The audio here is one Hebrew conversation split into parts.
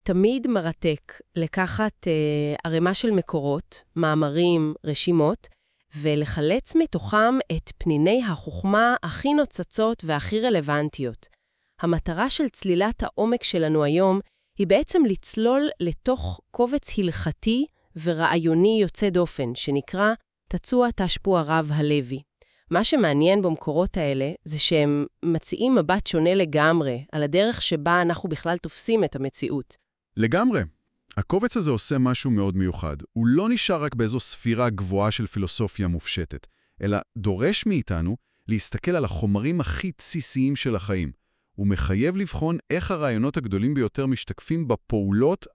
תמיד מרתק לקחת ערימה של מקורות, מאמרים, רשימות, ולחלץ מתוכם את פניני החוכמה הכי נוצצות והכי רלוונטיות. המטרה של צלילת העומק שלנו היום היא בעצם לצלול לתוך קובץ הלכתי ורעיוני יוצא דופן, שנקרא תצוע תשפוע רב הלוי. מה שמעניין במקורות האלה זה שהם מציעים מבט שונה לגמרי על הדרך שבה אנחנו בכלל תופסים את המציאות. לגמרי. הקובץ הזה עושה משהו מאוד מיוחד. הוא לא נשאר רק באיזו ספירה גבוהה של פילוסופיה מופשטת, אלא דורש מאיתנו להסתכל על החומרים הכי בסיסיים של החיים. הוא מחייב לבחון איך הרעיונות הגדולים ביותר משתקפים בפעולות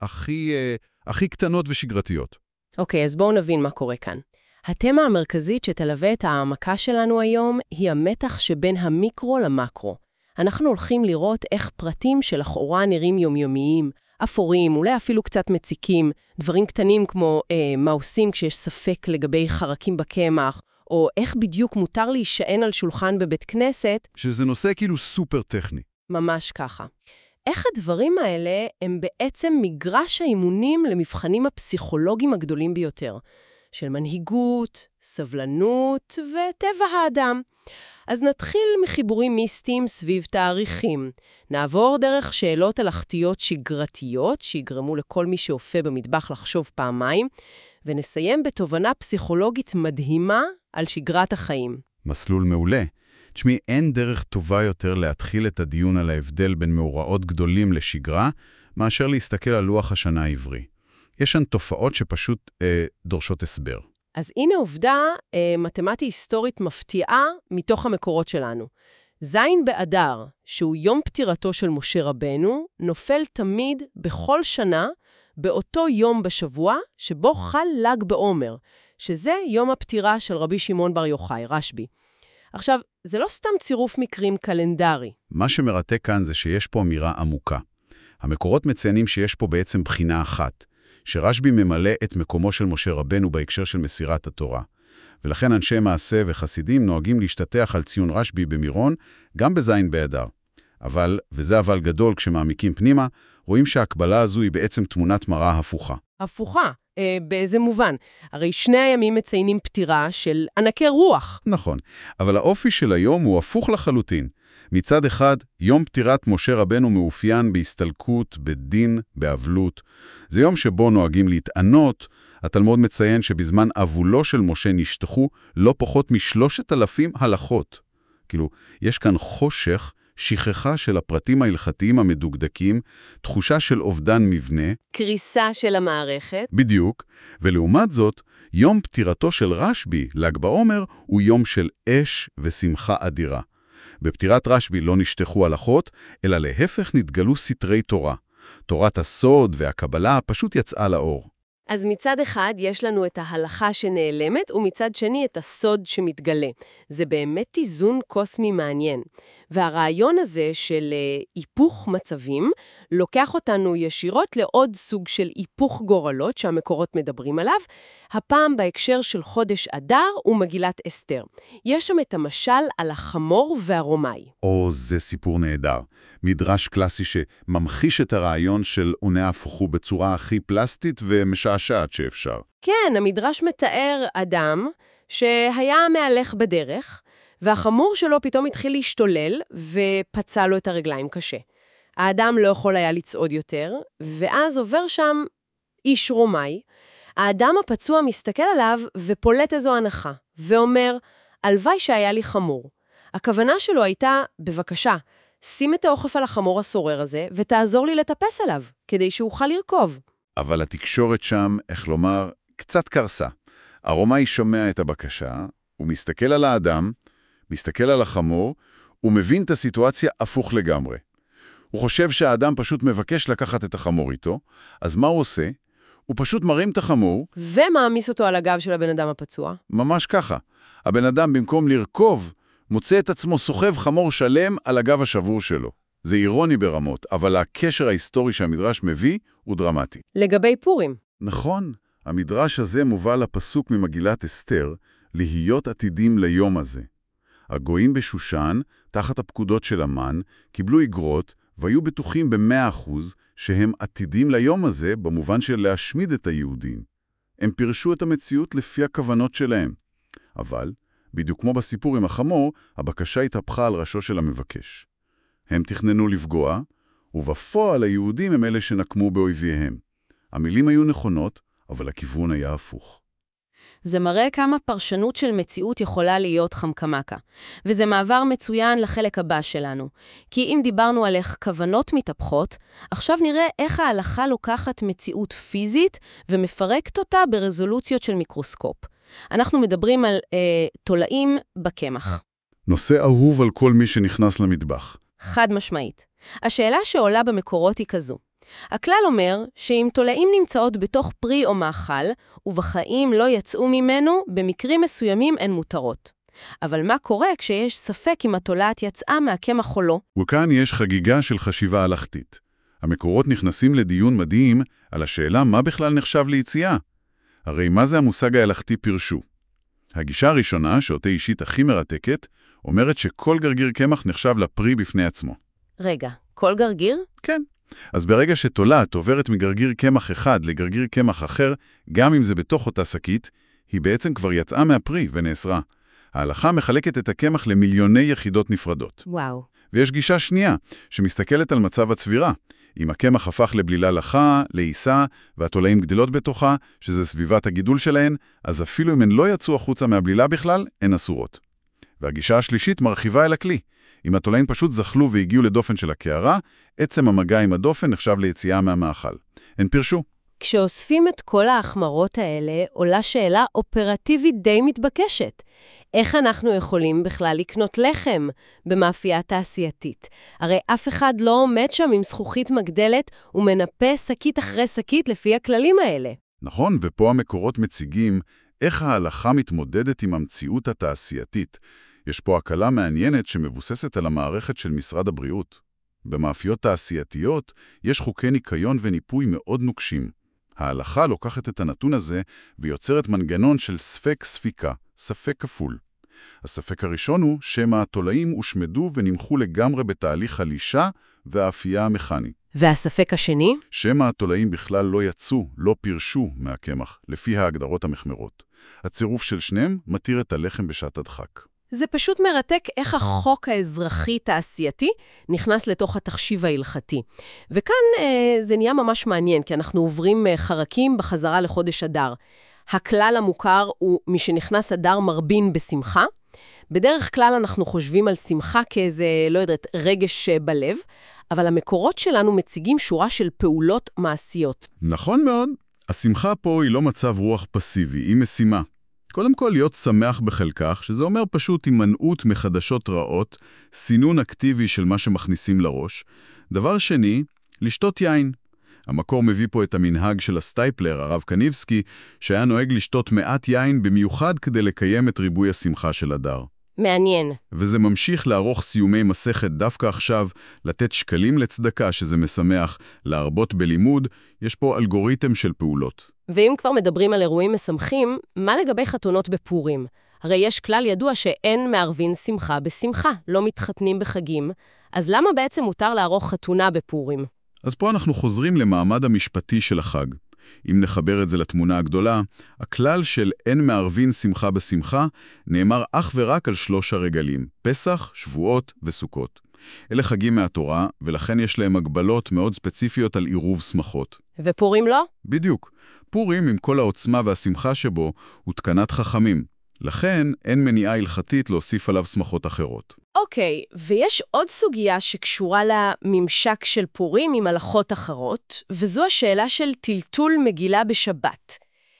הכי קטנות ושגרתיות. אוקיי, אז בואו נבין מה קורה כאן. התמה המרכזית שתלווה את העמקה שלנו היום היא המתח שבין המיקרו למקרו. אנחנו הולכים לראות איך פרטים שלכאורה נראים יומיומיים, אפורים, אולי אפילו קצת מציקים, דברים קטנים כמו מה עושים כשיש ספק לגבי חרקים בקמח, או איך בדיוק מותר להישען על שולחן בבית כנסת. שזה נושא כאילו סופר טכני. ממש ככה. איך הדברים האלה הם בעצם מגרש האימונים למבחנים הפסיכולוגיים הגדולים ביותר, של מנהיגות, סבלנות וטבע האדם. אז נתחיל מחיבורים מיסטיים סביב תאריכים. נעבור דרך שאלות הלכתיות שגרתיות, שיגרמו לכל מי שאופה במטבח לחשוב פעמיים, ונסיים בתובנה פסיכולוגית מדהימה על שגרת החיים. מסלול מעולה. תשמעי, אין דרך טובה יותר להתחיל את הדיון על ההבדל בין מאורעות גדולים לשגרה, מאשר להסתכל על לוח השנה העברי. יש שם תופעות שפשוט דורשות הסבר. אז הנה עובדה מתמטי-היסטורית מפתיעה מתוך המקורות שלנו. זין באדר, שהוא יום פטירתו של משה רבנו, נופל תמיד בכל שנה באותו יום בשבוע שבו חל ל"ג בעומר, שזה יום הפטירה של רבי שמעון בר יוחאי, רשב"י. עכשיו, זה לא סתם צירוף מקרים קלנדרי. מה שמרתק כאן זה שיש פה אמירה עמוקה. המקורות מציינים שיש פה בעצם בחינה אחת, שרשב"י ממלא את מקומו של משה רבנו בהקשר של מסירת התורה. ולכן אנשי מעשה וחסידים נוהגים להשתתח על ציון רשב"י במירון, גם בזין באדר. אבל, וזה אבל גדול כשמעמיקים פנימה, רואים שההקבלה הזו היא בעצם תמונת מראה הפוכה. הפוכה? באיזה מובן? הרי שני הימים מציינים פטירה של ענקי רוח. נכון, אבל האופי של היום הוא הפוך לחלוטין. מצד אחד, יום פטירת משה רבנו מאופיין בהסתלקות, בדין, באבלות. זה יום שבו נוהגים להתענות. התלמוד מציין שבזמן אבולו של משה נשטחו לא פחות מ3,000 הלכות. כאילו, יש כאן חושך, שכחה של הפרטים ההלכתיים המדוקדקים, תחושה של אובדן מבנה. קריסה של המערכת. בדיוק. ולעומת זאת, יום פטירתו של רשב"י, ל"ג בעומר, הוא יום של אש ושמחה אדירה. בפטירת רשב"י לא נשטחו הלכות, אלא להפך נתגלו סתרי תורה. תורת הסוד והקבלה פשוט יצאה לאור. אז מצד אחד יש לנו את ההלכה שנעלמת, ומצד שני את הסוד שמתגלה. זה באמת איזון קוסמי מעניין. והרעיון הזה של היפוך מצבים, לוקח אותנו ישירות לעוד סוג של היפוך גורלות שהמקורות מדברים עליו, הפעם בהקשר של חודש אדר ומגילת אסתר. יש שם את המשל על החמור והרומאי. זה סיפור נהדר. מדרש קלאסי שממחיש את הרעיון של עונה הפכו בצורה הכי פלסטית ומשעשעת שאפשר. כן, המדרש מתאר אדם שהיה מהלך בדרך, והחמור שלו פתאום התחיל להשתולל ופצע לו את הרגליים קשה. האדם לא יכול היה לצעוד יותר, ואז עובר שם איש רומאי. האדם הפצוע מסתכל עליו ופולט איזו הנחה, ואומר, הלוואי שהיה לי חמור. הכוונה שלו הייתה, בבקשה, שים את האוכף על החמור הסורר הזה, ותעזור לי לטפס עליו, כדי שאוכל לרכוב. אבל התקשורת שם, איך לומר, קצת קרסה. הרומאי שומע את הבקשה, הוא מסתכל על האדם, מסתכל על החמור, הוא מבין את הסיטואציה הפוך לגמרי. הוא חושב שהאדם פשוט מבקש לקחת את החמור איתו, אז מה הוא עושה? הוא פשוט מרים את החמור. ומעמיס אותו על הגב של הבן אדם הפצוע. ממש ככה. הבן אדם במקום לרכוב, מוצא את עצמו סוחב חמור שלם על הגב השבור שלו. זה אירוני ברמות, אבל הקשר ההיסטורי שהמדרש מביא הוא דרמטי. לגבי פורים. נכון, המדרש הזה מובא לפסוק ממגילת אסתר, להיות עתידים ליום הזה. הגויים בשושן, תחת הפקודות של המן, קיבלו איגרות, והיו בטוחים ב100% שהם עתידים ליום הזה במובן של להשמיד את היהודים. הם פירשו את המציאות לפי הכוונות שלהם. אבל, בדיוק כמו בסיפור עם החמור, הבקשה התהפכה על ראשו של המבקש. הם תכננו לפגוע, ובפועל היהודים הם אלה שנקמו באויביהם. המילים היו נכונות, אבל הכיוון היה הפוך. זה מראה כמה פרשנות של מציאות יכולה להיות חמקמקה. וזה מעבר מצוין לחלק הבא שלנו. כי אם דיברנו על איך כוונות מתהפכות, עכשיו נראה איך ההלכה לוקחת מציאות פיזית ומפרקת אותה ברזולוציות של מיקרוסקופ. אנחנו מדברים על תולעים בקמח. נושא אהוב על כל מי שנכנס למטבח. חד משמעית. השאלה שעולה במקורות היא כזו. הכלל אומר שאם תולעים נמצאות בתוך פרי או מאכל, ובחיים לא יצאו ממנו, במקרים מסוימים הן מותרות. אבל מה קורה כשיש ספק אם התולעת יצאה מהקמח או לא? וכאן יש חגיגה של חשיבה הלכתית. המקורות נכנסים לדיון מדהים על השאלה מה בכלל נחשב ליציאה. הרי מה זה המושג ההלכתי פירשו? הגישה הראשונה, שאותה אישית הכי מרתקת, אומרת שכל גרגיר קמח נחשב לפרי בפני עצמו. רגע, כל גרגיר? כן. אז ברגע שתולעת עוברת מגרגיר קמח אחד לגרגיר קמח אחר, גם אם זה בתוך אותה שקית, היא בעצם כבר יצאה מהפרי ונאסרה. ההלכה מחלקת את הקמח למיליוני יחידות נפרדות. וואו. ויש גישה שנייה, שמסתכלת על מצב הצבירה. אם הקמח הפך לבלילה לחה, לעיסה, והתולעים גדלות בתוכה, שזה סביבת הגידול שלהן, אז אפילו אם הן לא יצאו החוצה מהבלילה בכלל, הן אסורות. והגישה השלישית מרחיבה אל הכלי. אם התולעים פשוט זחלו והגיעו לדופן של הקערה, עצם המגע עם הדופן נחשב ליציאה מהמאכל. הן פירשו. כשאוספים את כל ההחמרות האלה, עולה שאלה אופרטיבית די מתבקשת. איך אנחנו יכולים בכלל לקנות לחם במאפייה תעשייתית? הרי אף אחד לא עומד שם עם זכוכית מגדלת ומנפה שקית אחרי שקית לפי הכללים האלה. נכון, ופה המקורות מציגים איך ההלכה מתמודדת עם המציאות התעשייתית. יש פה הקלה מעניינת שמבוססת על המערכת של משרד הבריאות. במאפיות תעשייתיות יש חוקי ניקיון וניפוי מאוד נוקשים. ההלכה לוקחת את הנתון הזה ויוצרת מנגנון של ספק ספיקה, ספק כפול. הספק הראשון הוא שמא התולעים הושמדו ונמחו לגמרי בתהליך הלישה והאפייה המכני. והספק השני? שמא התולעים בכלל לא יצאו, לא פירשו מהקמח, לפי ההגדרות המחמרות. הצירוף של שניהם מתיר את הלחם בשעת הדחק. זה פשוט מרתק איך החוק האזרחי-תעשייתי נכנס לתוך התחשיב ההלכתי. וכאן זה נהיה ממש מעניין, כי אנחנו עוברים חרקים בחזרה לחודש אדר. הכלל המוכר הוא מי שנכנס אדר מרבין בשמחה. בדרך כלל אנחנו חושבים על שמחה כאיזה, לא יודעת, רגש בלב, אבל המקורות שלנו מציגים שורה של פעולות מעשיות. נכון מאוד. השמחה פה היא לא מצב רוח פסיבי, היא משימה. קודם כל להיות שמח בחלקך, שזה אומר פשוט הימנעות מחדשות רעות, סינון אקטיבי של מה שמכניסים לראש. דבר שני, לשתות יין. המקור מביא פה את המנהג של הסטייפלר, הרב קניבסקי, שהיה נוהג לשתות מעט יין במיוחד כדי לקיים את ריבוי השמחה של אדר. מעניין. וזה ממשיך לערוך סיומי מסכת דווקא עכשיו, לתת שקלים לצדקה שזה משמח, להרבות בלימוד, יש פה אלגוריתם של פעולות. ואם כבר מדברים על אירועים משמחים, מה לגבי חתונות בפורים? הרי יש כלל ידוע שאין מערבין שמחה בשמחה, לא מתחתנים בחגים, אז למה בעצם מותר לערוך חתונה בפורים? אז פה אנחנו חוזרים למעמד המשפטי של החג. אם נחבר את זה לתמונה הגדולה, הכלל של אין מערבין שמחה בשמחה נאמר אך ורק על 3 הרגלים, פסח, שבועות וסוכות. אלה חגים מהתורה, ולכן יש להם הגבלות מאוד ספציפיות על עירוב שמחות. ופורים לא? בדיוק. פורים, עם כל העוצמה והשמחה שבו, הוא תקנת חכמים. לכן אין מניעה הלכתית להוסיף עליו שמחות אחרות. אוקיי, ויש עוד סוגיה שקשורה לממשק של פורים עם הלכות אחרות, וזו השאלה של טלטול מגילה בשבת.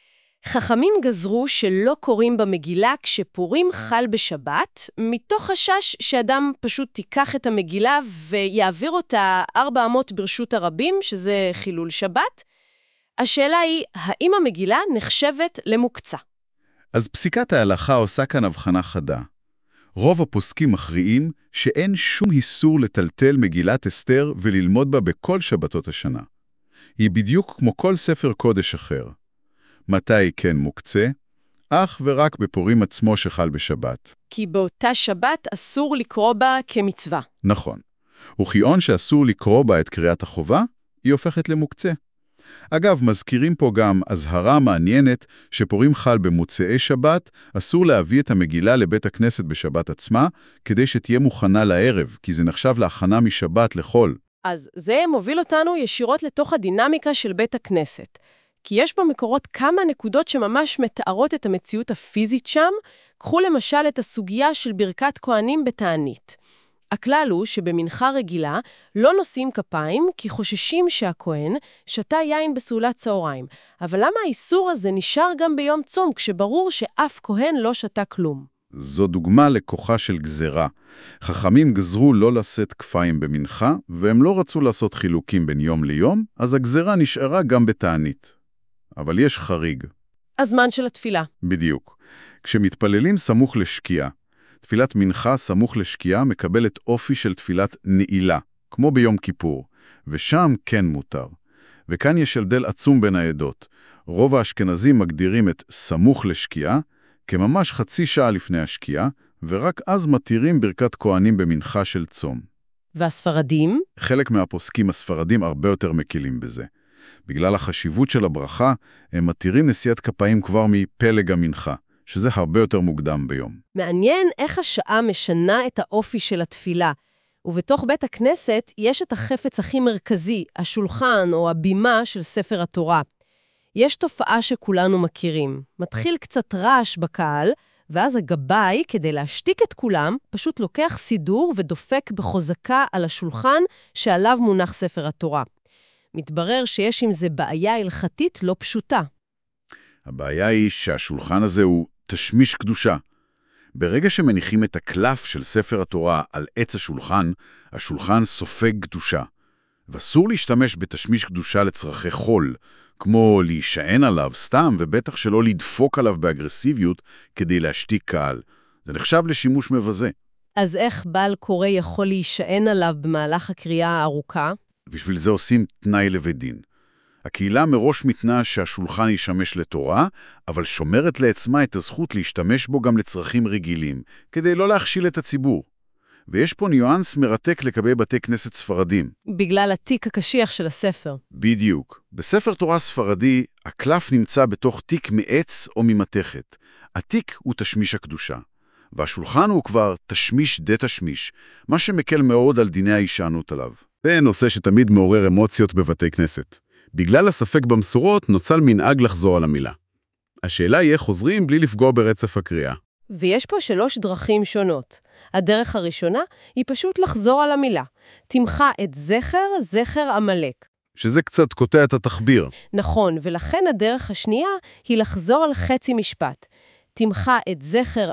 חכמים גזרו שלא קוראים במגילה כשפורים חל בשבת, מתוך חשש שאדם פשוט תיקח את המגילה ויעביר אותה 400 ברשות הרבים, שזה חילול שבת. השאלה היא, האם המגילה נחשבת למוקצה? אז פסיקת ההלכה עושה כאן הבחנה חדה. רוב הפוסקים מכריעים שאין שום איסור לטלטל מגילת אסתר וללמוד בה בכל שבתות השנה. היא בדיוק כמו כל ספר קודש אחר. מתי כן מוקצה? אך ורק בפורים עצמו שחל בשבת. כי באותה שבת אסור לקרוא בה כמצווה. נכון. וכיון שאסור לקרוא בה את קריאת החובה, היא הופכת למוקצה. אגב, מזכירים פה גם הזהרה מעניינת שפורים חל במוצאי שבת, אסור להביא את המגילה לבית הכנסת בשבת עצמה, כדי שתהיה מוכנה לערב, כי זה נחשב להכנה משבת לחול. אז זה מוביל אותנו ישירות לתוך הדינמיקה של בית הכנסת. כי יש במקורות כמה נקודות שממש מתארות את המציאות הפיזית שם. קחו למשל את הסוגיה של ברכת כהנים בתענית. הכלל הוא שבמנחה רגילה לא נושאים כפיים כי חוששים שהכהן שתה יין בסעולת צהריים. אבל למה האיסור הזה נשאר גם ביום צום כשברור שאף כהן לא שתה כלום? זו דוגמה לכוחה של גזרה. חכמים גזרו לא לשאת כפיים במנחה, והם לא רצו לעשות חילוקים בין יום ליום, אז הגזרה נשארה גם בתענית. אבל יש חריג. הזמן של התפילה. בדיוק. כשמתפללים סמוך לשקיעה, תפילת מנחה סמוך לשקיעה מקבלת אופי של תפילת נעילה, כמו ביום כיפור, ושם כן מותר. וכאן יש הבדל עצום בין העדות. רוב האשכנזים מגדירים את סמוך לשקיעה כממש חצי שעה לפני השקיעה, ורק אז מתירים ברכת כהנים במנחה של צום. והספרדים? חלק מהפוסקים הספרדים הרבה יותר מקילים בזה. בגלל החשיבות של הברכה, הם מתירים נשיאת כפיים כבר מפלג המנחה, שזה הרבה יותר מוקדם ביום. מעניין איך השעה משנה את האופי של התפילה. ובתוך בית הכנסת יש את החפץ הכי מרכזי, השולחן או הבימה של ספר התורה. יש תופעה שכולנו מכירים. מתחיל קצת רעש בקהל, ואז הגבאי, כדי להשתיק את כולם, פשוט לוקח סידור ודופק בחוזקה על השולחן שעליו מונח ספר התורה. מתברר שיש עם זה בעיה הלכתית לא פשוטה. הבעיה היא שהשולחן הזה הוא תשמיש קדושה. ברגע שמניחים את הקלף של ספר התורה על עץ השולחן, השולחן סופג קדושה. ואסור להשתמש בתשמיש קדושה לצרכי חול, כמו להישען עליו סתם, ובטח שלא לדפוק עליו באגרסיביות כדי להשתיק קהל. זה נחשב לשימוש מבזה. אז איך בעל קורא יכול להישען עליו במהלך הקריאה הארוכה? בשביל זה עושים תנאי לבית-דין. הקהילה מראש מתנה שהשולחן ישמש לתורה, אבל שומרת לעצמה את הזכות להשתמש בו גם לצרכים רגילים, כדי לא להכשיל את הציבור. ויש פה ניואנס מרתק לגבי בתי כנסת ספרדים. בגלל התיק הקשיח של הספר. בדיוק. בספר תורה ספרדי, הקלף נמצא בתוך תיק מעץ או ממתכת. התיק הוא תשמיש הקדושה. והשולחן הוא כבר תשמיש דה תשמיש, מה שמקל מאוד על דיני ההישענות עליו. זה נושא שתמיד מעורר אמוציות בבתי כנסת. בגלל הספק במסורות נוצל מנהג לחזור על המילה. השאלה היא איך חוזרים בלי לפגוע ברצף הקריאה. ויש פה 3 דרכים שונות. הדרך הראשונה היא פשוט לחזור על המילה. תמחה את זכר עמלק. שזה קצת קוטע את התחביר. נכון, ולכן הדרך השנייה היא לחזור על חצי משפט. תמחה את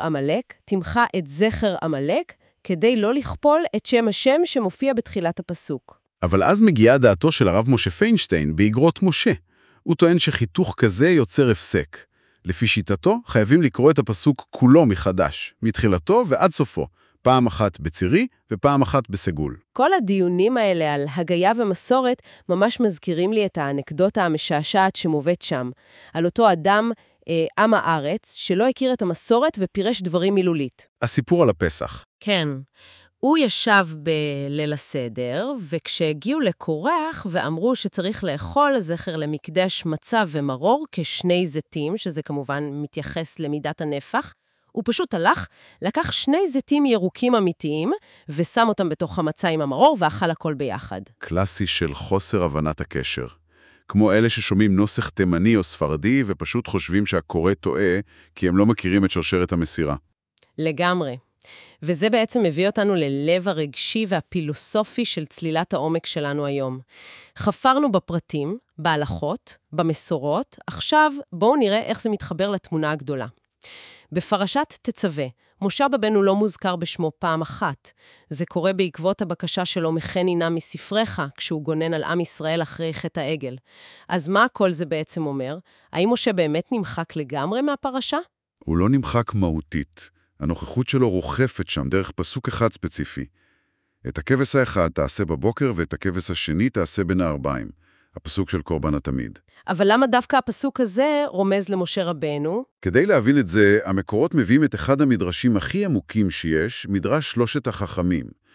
זכר עמלק, כדי לא לכפול את שם השם שמופיע בתחילת הפסוק. אבל אז מגיעה דעתו של הרב משה פיינשטיין באגרות משה. הוא טוען שחיתוך כזה יוצר הפסק. לפי שיטתו, חייבים לקרוא את הפסוק כולו מחדש, מתחילתו ועד סופו, פעם אחת בצירי ופעם אחת בסגול. כל הדיונים האלה על הגיה ומסורת ממש מזכירים לי את האנקדוטה המשעשעת שמובאת שם, על אותו אדם, עם הארץ, שלא הכיר את המסורת ופירש דברים מילולית. הסיפור על הפסח. כן. הוא ישב בליל הסדר, וכשהגיעו לקורח ואמרו שצריך לאכול זכר למקדש מצה ומרור כשני זיתים, שזה כמובן מתייחס למידת הנפח, הוא פשוט הלך, לקח 2 זיתים ירוקים אמיתיים, ושם אותם בתוך המצה עם המרור, ואכל הכל ביחד. קלאסי של חוסר הבנת הקשר. כמו אלה ששומעים נוסח תימני או ספרדי, ופשוט חושבים שהקורא טועה, כי הם לא מכירים את שרשרת המסירה. לגמרי. וזה בעצם מביא אותנו ללב הרגשי והפילוסופי של צלילת העומק שלנו היום. חפרנו בפרטים, בהלכות, במסורות, עכשיו בואו נראה איך זה מתחבר לתמונה הגדולה. בפרשת תצווה, משה רבנו לא מוזכר בשמו פעם אחת. זה קורה בעקבות הבקשה שלו מחני נא מספריך, כשהוא גונן על עם ישראל אחרי חטא העגל. אז מה כל זה בעצם אומר? האם משה באמת נמחק לגמרי מהפרשה? הוא לא נמחק מהותית. הנוכחות שלו רוחפת שם דרך פסוק אחד ספציפי. את הכבש האחד תעשה בבוקר ואת הכבש השני תעשה בין הערביים. הפסוק של קורבן התמיד. אבל למה דווקא הפסוק הזה רומז למשה רבנו? כדי להבין את זה, המקורות מביאים את אחד המדרשים הכי עמוקים שיש, מדרש 3 החכמים.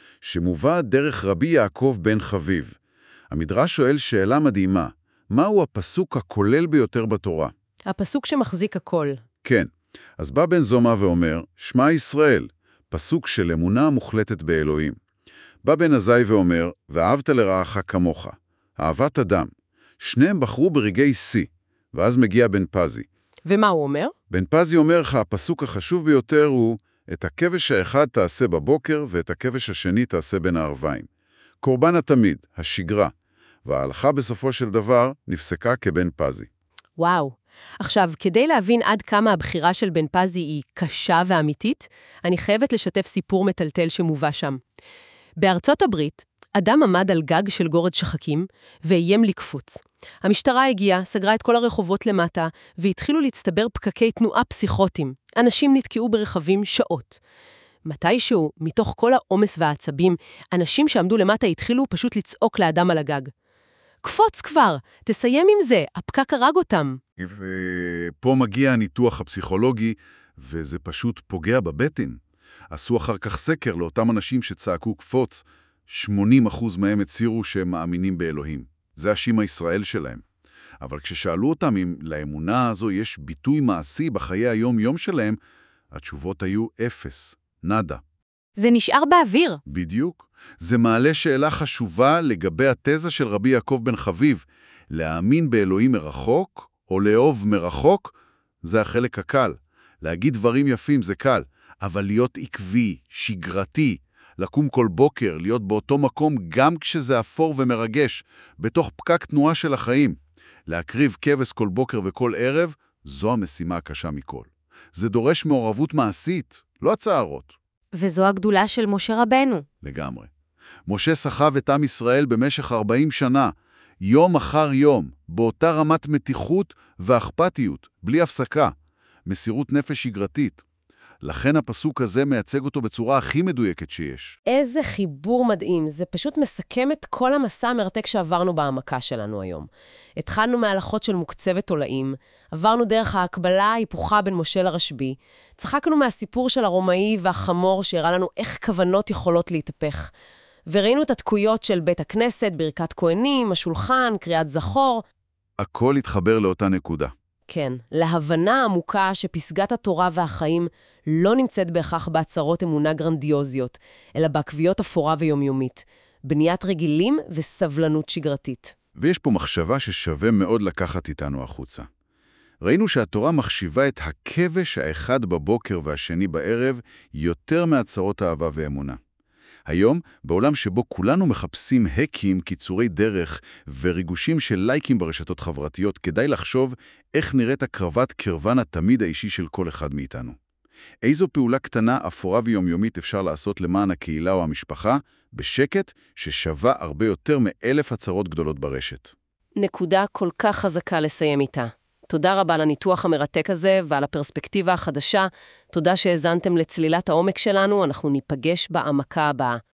שמובא דרך רבי יעקב בן חביב. המדרש שואל שאלה מדהימה, מהו הפסוק הכולל ביותר בתורה? הפסוק שמחזיק הכל. כן, אז בא בן זומא ואומר, שמע ישראל, פסוק של אמונה מוחלטת באלוהים. בא בן עזאי ואומר, ואהבת לרעך כמוך, אהבת אדם. שניהם בחרו ברגעי שיא, ואז מגיע בן פזי. ומה הוא אומר? בן פזי אומר לך, הפסוק החשוב ביותר הוא, את הכבש האחד תעשה בבוקר, ואת הכבש השני תעשה בין הערביים. קורבן התמיד, השגרה, וההלכה בסופו של דבר נפסקה כבן פזי. וואו. עכשיו, כדי להבין עד כמה הבחירה של בן פזי היא קשה ואמיתית, אני חייבת לשתף סיפור מטלטל שמובא שם. בארצות הברית, אדם עמד על גג של גורד שחקים ואיים לקפוץ. המשטרה הגיעה, סגרה את כל הרחובות למטה, והתחילו להצטבר פקקי תנועה פסיכוטיים. אנשים נתקעו ברכבים שעות. מתישהו, מתוך כל העומס והעצבים, אנשים שעמדו למטה התחילו פשוט לצעוק לאדם על הגג. קפוץ כבר, תסיים עם זה, הפקק הרג אותם. ופה מגיע הניתוח הפסיכולוגי, וזה פשוט פוגע בבטן. עשו אחר כך סקר לאותם אנשים שצעקו קפוץ, 80% מהם הצהירו שהם מאמינים באלוהים. זה השם הישראל שלהם. אבל כששאלו אותם אם לאמונה הזו יש ביטוי מעשי בחיי היום-יום שלהם, התשובות היו 0, נדה. זה נשאר באוויר. בדיוק. זה מעלה שאלה חשובה לגבי התזה של רבי יעקב בן חביב. להאמין באלוהים מרחוק או לאהוב מרחוק, זה החלק הקל. להגיד דברים יפים זה קל, אבל להיות עקבי, שגרתי, לקום כל בוקר, להיות באותו מקום גם כשזה אפור ומרגש, בתוך פקק תנועה של החיים. להקריב כבש כל בוקר וכל ערב, זו המשימה הקשה מכל. זה דורש מעורבות מעשית, לא הצערות. וזו הגדולה של משה רבנו. לגמרי. משה סחב את עם ישראל במשך 40 שנה, יום אחר יום, באותה רמת מתיחות ואכפתיות, בלי הפסקה, מסירות נפש שגרתית. לכן הפסוק הזה מייצג אותו בצורה הכי מדויקת שיש. איזה חיבור מדהים, זה פשוט מסכם את כל המסע המרתק שעברנו בהעמקה שלנו היום. התחלנו מהלכות של מוקצבת תולעים, עברנו דרך ההקבלה ההיפוכה בין משה לרשב"י, צחקנו מהסיפור של הרומאי והחמור שהראה לנו איך כוונות יכולות להתהפך. וראינו את התקויות של בית הכנסת, ברכת כהנים, השולחן, קריאת זכור. הכל התחבר לאותה נקודה. כן, להבנה עמוקה שפסגת התורה והחיים לא נמצאת בהכרח בהצהרות אמונה גרנדיוזיות, אלא בעקביות אפורה ויומיומית, בניית רגילים וסבלנות שגרתית. ויש פה מחשבה ששווה מאוד לקחת איתנו החוצה. ראינו שהתורה מחשיבה את הכבש האחד בבוקר והשני בערב יותר מהצהרות אהבה ואמונה. היום, בעולם שבו כולנו מחפשים הקים, קיצורי דרך וריגושים של לייקים ברשתות חברתיות, כדאי לחשוב איך נראית הקרבת קרבן התמיד האישי של כל אחד מאיתנו. איזו פעולה קטנה, אפורה ויומיומית אפשר לעשות למען הקהילה או המשפחה, בשקט ששווה הרבה יותר מ1,000 הצהרות גדולות ברשת. נקודה כל כך חזקה לסיים איתה. תודה רבה לניתוח המרתק הזה ועל הפרספקטיבה החדשה. תודה שהזנתם לצלילת העומק שלנו, אנחנו ניפגש בהעמקה הבאה.